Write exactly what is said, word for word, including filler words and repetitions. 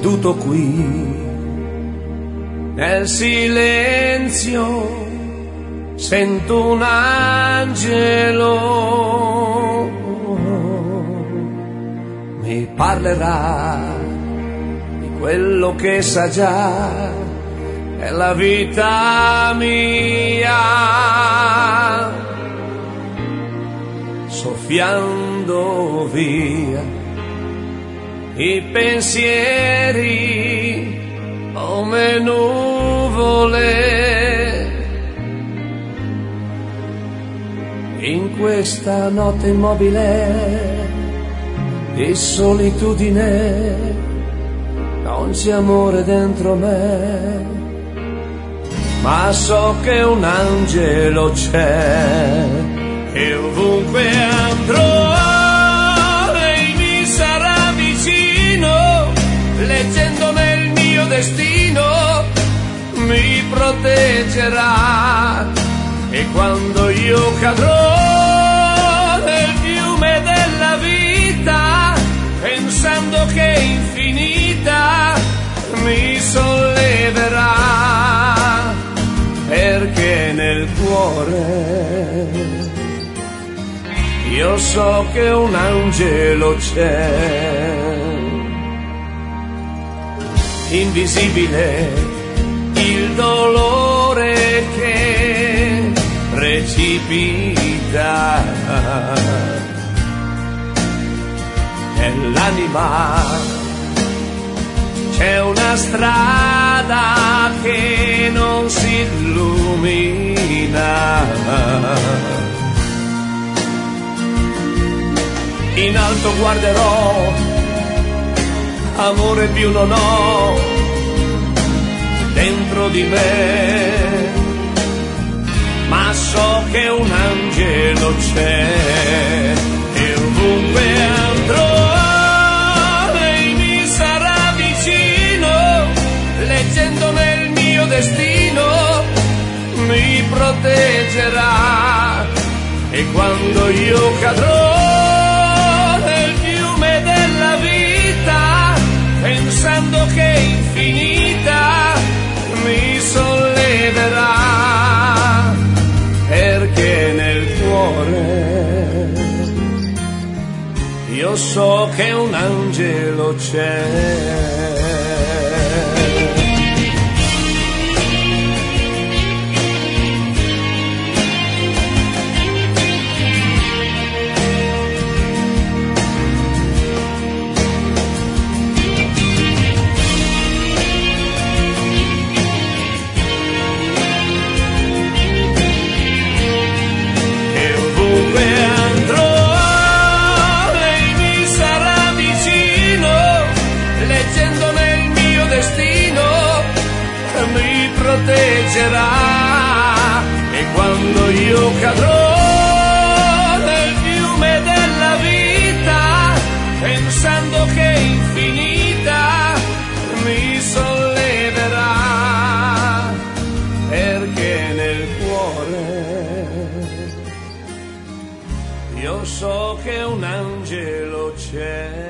seduto qui nel silenzio sento un angelo, mi parlerà di quello che sa già, è la vita mia, soffiando via i pensieri come nuvole. In questa notte immobile di solitudine non c'è amore dentro me, ma so che un angelo c'è e ovunque andrò lei mi sarà vicino, leggendo nel mio destino mi proteggerà. E quando io cadrò nel fiume della vita, pensando che è infinita, mi solleverà, perché nel cuore io so che un angelo c'è, invisibile il dolore che precipita nell'anima, c'è una strada che non si illumina, in alto guarderò, amore più non ho dentro di me, ma so che un angelo c'è e ovunque andrò lei mi sarà vicino, leggendo nel mio destino mi proteggerà. E quando io cadrò nel fiume della vita, pensando che è infinita, mi solleverà, perché nel cuore io so che un angelo c'è. Proteggerà. E quando io cadrò nel fiume della vita, pensando che è infinita, mi solleverà, perché nel cuore io so che un angelo c'è.